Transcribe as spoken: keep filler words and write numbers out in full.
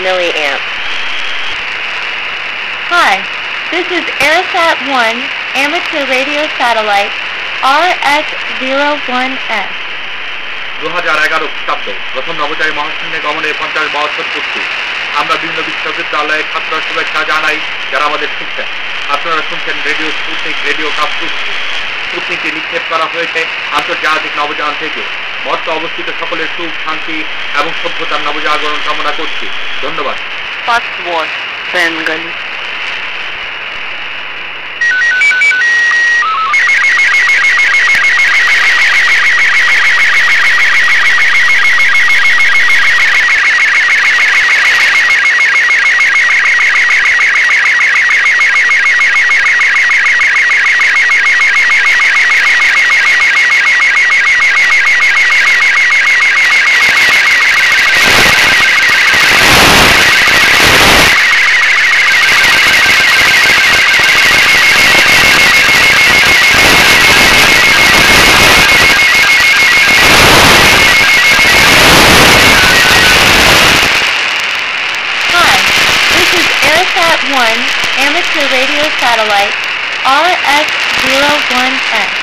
milliamps. Hi, this is AirSat one Amateur Radio Satellite R S zero one S. দু হাজার এগারো খ্রিস্টাব্দ প্রথম নভোচারী মহাশূন্যে গমনের পঞ্চাশ বছর পূর্তি। আমরা বিভিন্ন বিশ্ববিদ্যালয়ের ছাত্র শুভেচ্ছা জানাই যারা আমাদের শুনছেন। আপনারা শুনছেন রেডিও স্পুটনিক, রেডিও কাপ্তুস। স্পুটনিকটি নিক্ষেপ করা হয়েছে আন্তর্জাতিক নবযান থেকে। মর্তে অবস্থিত সকলের সুখ, শান্তি এবং সভ্যতার নবজাগরণ কামনা করছি। ধন্যবাদ। First word, Bengali. AirSat one Amateur Radio Satellite R S zero one S.